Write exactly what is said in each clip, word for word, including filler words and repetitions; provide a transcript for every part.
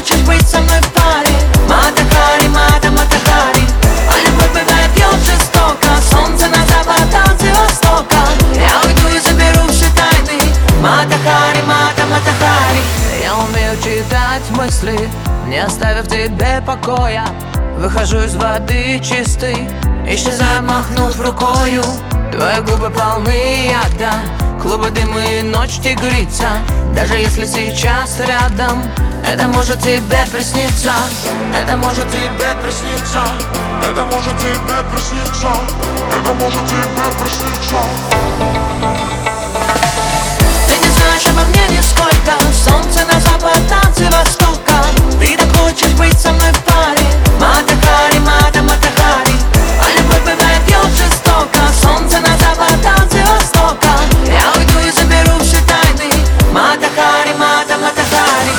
хочешь быть со мной в паре. Мата-хари, мата, мата-хари. А любовь бывает бьет жестоко. Солнце на запад, танцы востока. Я уйду и заберу все тайны. Мата-хари, мата, мата-хари. Я умею читать мысли, не оставив тебе покоя. Выхожу из воды чистой, исчезаю, махнув рукою. Твои губы полны яда, клубы дыма и ночь тигрица. Даже если сейчас рядом, это может тебе присниться. Это может тебе присниться. Это может тебе присниться. Это может тебе присниться. Ты не знаешь обо мне нисколько. Солнце на запад, танцы востока. Ты так хочешь быть со мной в паре. Мата-хари, мата, мата-хари. А любовь бывает бьет жестоко. Солнце на запад, танцы востока. Я уйду и заберу все тайны. Мата-хари, мата, мата-хари.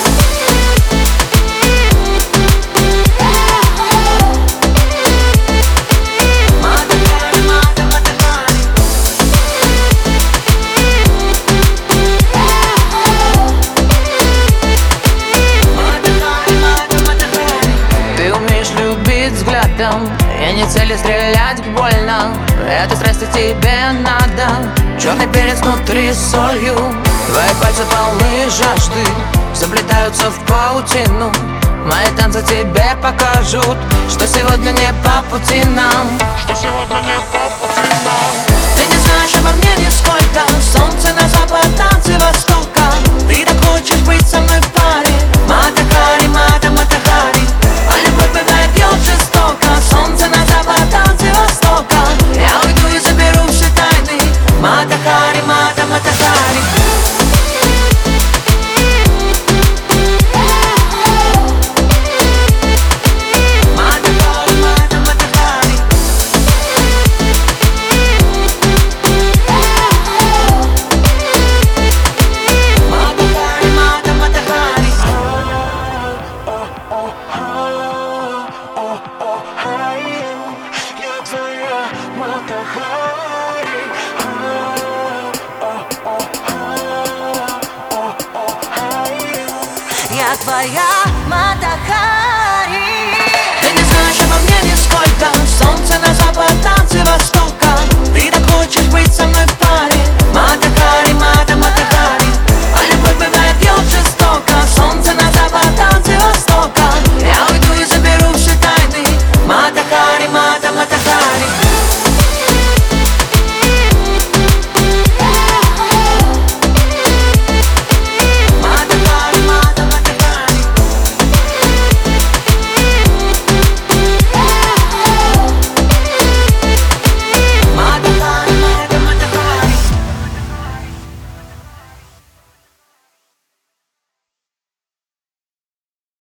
Я не целью стрелять больно. Этой страсти тебе надо. Черный перец внутри с солью. Твои пальцы полны жажды, заплетаются в паутину. Мои танцы тебе покажут, что сегодня не по пути нам. Что сегодня не по пути нам. Ты не знаешь обо мне нисколько. Солнце на запад, танцы востока. Ты так хочешь быть со мной в паре. Мата-хари, мата, мата-хари. А любовь бывает бьет жестоко. Солнце на запад, танцы востока. Я уйду и заберу все тайны. Мата-хари, мата, мата-хари. Я твоя Мата-хари. Ты не знаешь обо мне нисколько. Солнце на запад, танцы востока. Ты так хочешь быть со мной в паре.